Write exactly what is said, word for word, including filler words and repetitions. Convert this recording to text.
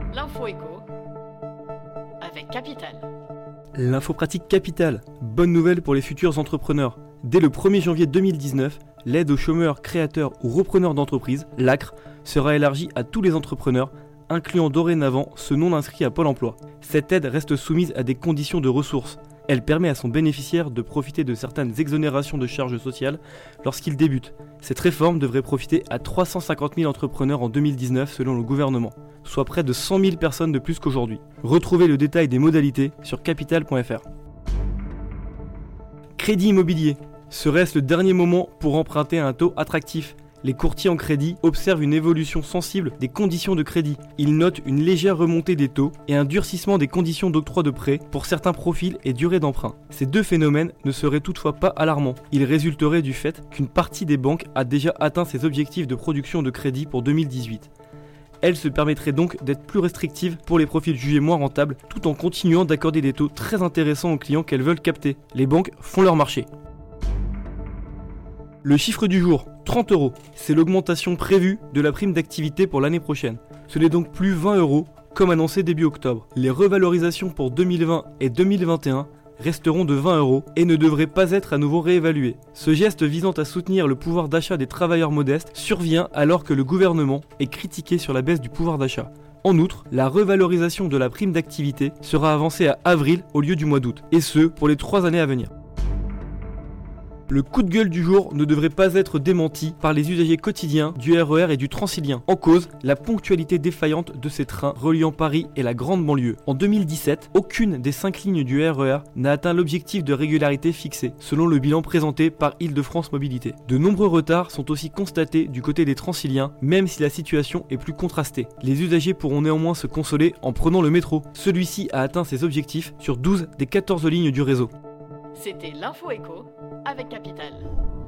L'info éco avec Capital. L'info pratique Capital. Bonne nouvelle pour les futurs entrepreneurs. Dès le premier janvier deux mille dix-neuf, l'aide aux chômeurs, créateurs ou repreneurs d'entreprise, l'A C R, sera élargie à tous les entrepreneurs, incluant dorénavant ceux non inscrits à Pôle emploi. Cette aide reste soumise à des conditions de ressources. Elle permet à son bénéficiaire de profiter de certaines exonérations de charges sociales lorsqu'il débute. Cette réforme devrait profiter à trois cent cinquante mille entrepreneurs en deux mille dix-neuf selon le gouvernement, soit près de cent mille personnes de plus qu'aujourd'hui. Retrouvez le détail des modalités sur capital point f r. Crédit immobilier. Serait-ce le dernier moment pour emprunter à un taux attractif ? Les courtiers en crédit observent une évolution sensible des conditions de crédit. Ils notent une légère remontée des taux et un durcissement des conditions d'octroi de prêt pour certains profils et durées d'emprunt. Ces deux phénomènes ne seraient toutefois pas alarmants. Ils résulteraient du fait qu'une partie des banques a déjà atteint ses objectifs de production de crédit pour deux mille dix-huit. Elle se permettrait donc d'être plus restrictive pour les profils jugés moins rentables, tout en continuant d'accorder des taux très intéressants aux clients qu'elles veulent capter. Les banques font leur marché. Le chiffre du jour, trente euros. C'est l'augmentation prévue de la prime d'activité pour l'année prochaine. Ce n'est donc plus vingt euros, comme annoncé début octobre. Les revalorisations pour deux mille vingt et deux mille vingt et un resteront de vingt euros et ne devraient pas être à nouveau réévaluées. Ce geste visant à soutenir le pouvoir d'achat des travailleurs modestes survient alors que le gouvernement est critiqué sur la baisse du pouvoir d'achat. En outre, la revalorisation de la prime d'activité sera avancée à avril au lieu du mois d'août, et ce pour les trois années à venir. Le coup de gueule du jour ne devrait pas être démenti par les usagers quotidiens du R E R et du Transilien. En cause, la ponctualité défaillante de ces trains reliant Paris et la grande banlieue. En deux mille dix-sept, aucune des cinq lignes du R E R n'a atteint l'objectif de régularité fixé, selon le bilan présenté par Île-de-France Mobilité. De nombreux retards sont aussi constatés du côté des Transiliens, même si la situation est plus contrastée. Les usagers pourront néanmoins se consoler en prenant le métro. Celui-ci a atteint ses objectifs sur douze des quatorze lignes du réseau. C'était l'info éco avec Capital.